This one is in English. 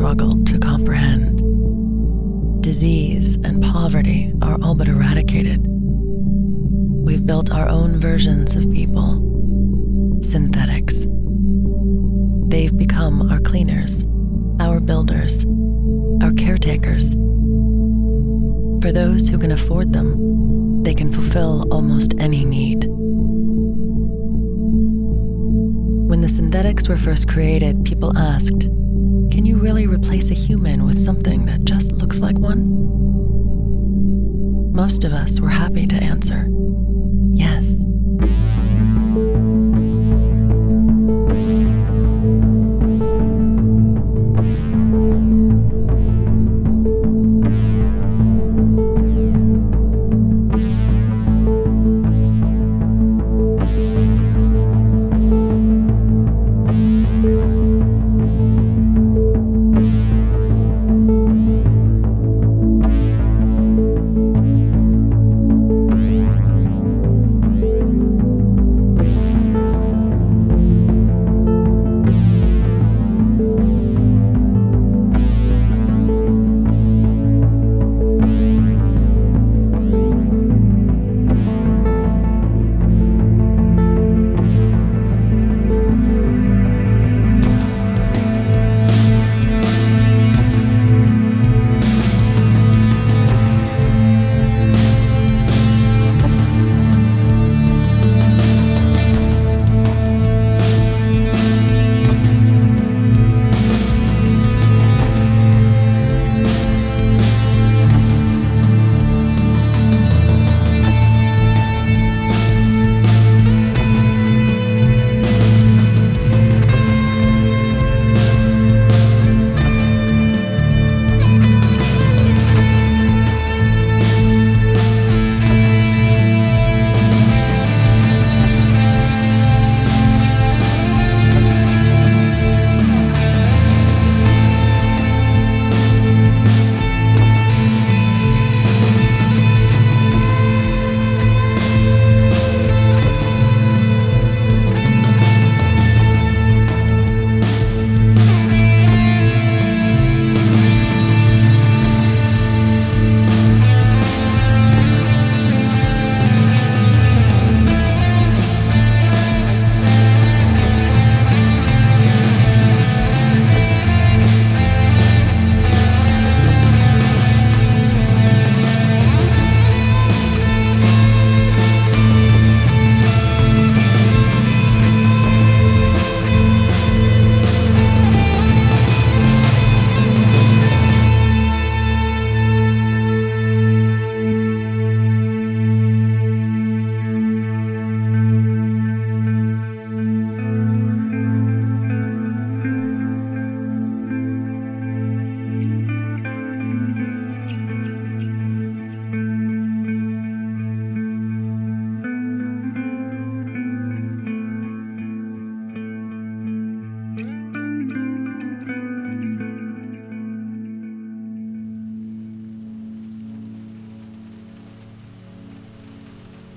struggled to comprehend. Disease and poverty are all but eradicated. We've built our own versions of people, synthetics. They've become our cleaners, our builders, our caretakers. For those who can afford them, they can fulfill almost any need. When the synthetics were first created, people asked, can you really replace a human with something that just looks like one? Most of us were happy to answer,